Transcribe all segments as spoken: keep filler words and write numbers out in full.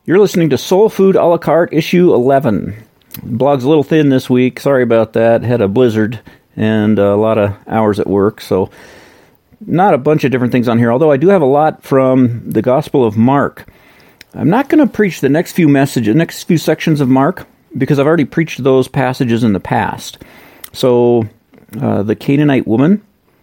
You're listening to Soul Food a la carte, issue eleven. The blog's a little thin this week. Sorry about that. Had a blizzard and a lot of hours at work, so not a bunch of different things on here, although I do have a lot from the Gospel of Mark. I'm not going to preach the next few messages, next few sections of Mark, because I've already preached those passages in the past. So, uh, the Canaanite woman,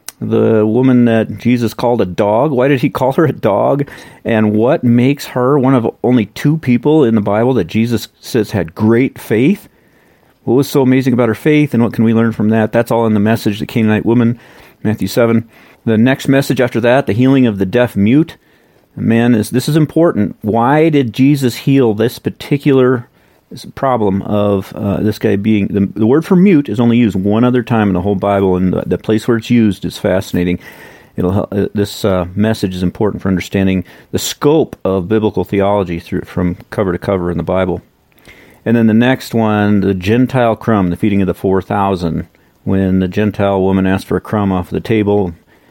the woman that Jesus called a dog. Why did he call her a dog? And what makes her one of only two people in the Bible that Jesus says had great faith? What was so amazing about her faith, and what can we learn from that? That's all in the message, the Canaanite woman, Matthew seven. The next message after that, the healing of the deaf mute. Man, is this is important. Why did Jesus heal this particular problem of uh, this guy being... The, the word for mute is only used one other time in the whole Bible, and the, the place where it's used is fascinating. It'll help, uh, this uh, message is important for understanding the scope of biblical theology through from cover to cover in the Bible. And then the next one, the Gentile crumb, the feeding of the four thousand, when the Gentile woman asked for a crumb off the table.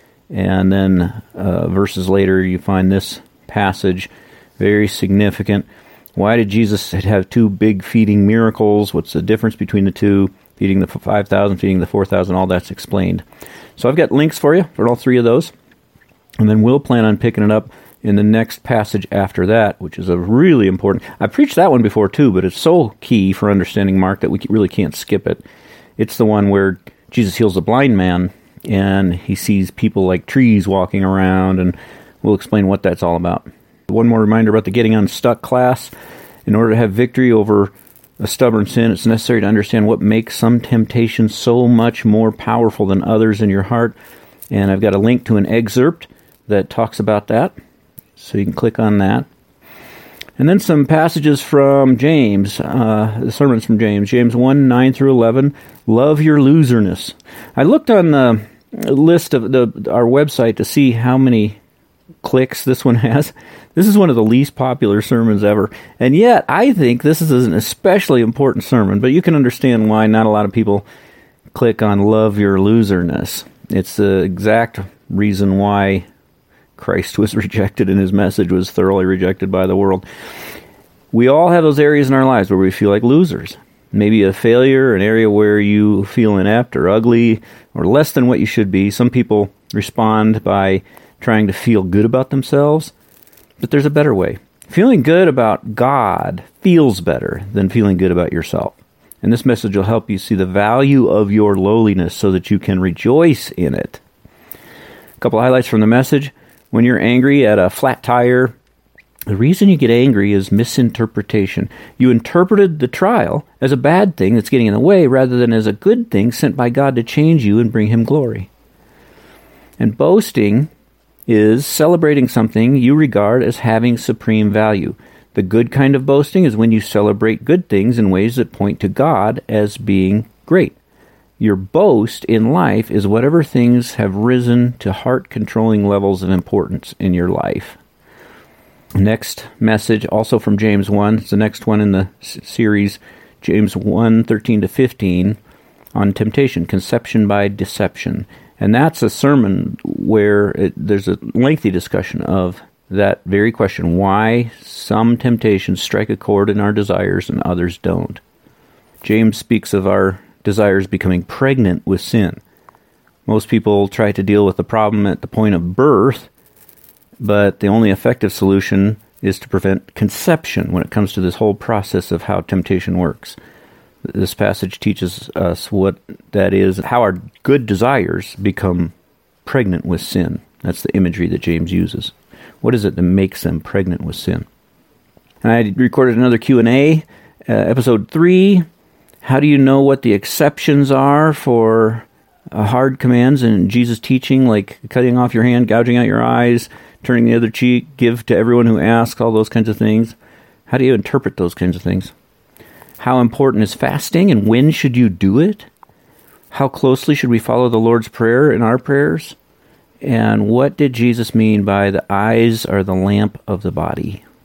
And then uh, verses later, you find this passage, very significant. Why did Jesus have two big feeding miracles? What's the difference between the two? Feeding the five thousand, feeding the four thousand, all that's explained. So I've got links for you for all three of those. And then we'll plan on picking it up in the next passage after that, which is a really important... I preached that one before too, but it's so key for understanding Mark that we really can't skip it. It's the one where Jesus heals a blind man, and he sees people like trees walking around, and we'll explain what that's all about. One more reminder about the Getting Unstuck class. In order to have victory over a stubborn sin, it's necessary to understand what makes some temptations so much more powerful than others in your heart. And I've got a link to an excerpt that talks about that, so you can click on that. And then some passages from James, uh, the sermons from James, James one, nine through eleven, love your loserness. I looked on the list of the our website to see how many clicks this one has. This is one of the least popular sermons ever, and yet I think this is an especially important sermon, but you can understand why not a lot of people click on love your loserness. It's the exact reason why Christ was rejected and his message was thoroughly rejected by the world. We all have those areas in our lives where we feel like losers. Maybe a failure, an area where you feel inept or ugly or less than what you should be. Some people respond by trying to feel good about themselves, but there's a better way. Feeling good about God feels better than feeling good about yourself. And this message will help you see the value of your lowliness so that you can rejoice in it. A couple highlights from the message. When you're angry at a flat tire, the reason you get angry is misinterpretation. You interpreted the trial as a bad thing that's getting in the way rather than as a good thing sent by God to change you and bring him glory. And boasting is celebrating something you regard as having supreme value. The good kind of boasting is when you celebrate good things in ways that point to God as being great. Your boast in life is whatever things have risen to heart-controlling levels of importance in your life. Next message, also from James one, it's the next one in the s- series, James one, thirteen to fifteen, on temptation, conception by deception. And that's a sermon where it, there's a lengthy discussion of that very question, why some temptations strike a chord in our desires and others don't. James speaks of our desires becoming pregnant with sin. Most people try to deal with the problem at the point of birth, but the only effective solution is to prevent conception when it comes to this whole process of how temptation works. This passage teaches us what that is, how our good desires become pregnant with sin. That's the imagery that James uses. What is it that makes them pregnant with sin? And I recorded another Q and A, uh, episode three. How do you know what the exceptions are for uh, hard commands in Jesus' teaching, like cutting off your hand, gouging out your eyes, turning the other cheek, give to everyone who asks, all those kinds of things? How do you interpret those kinds of things? How important is fasting, and when should you do it? How closely should we follow the Lord's Prayer in our prayers? And what did Jesus mean by the eyes are the lamp of the body?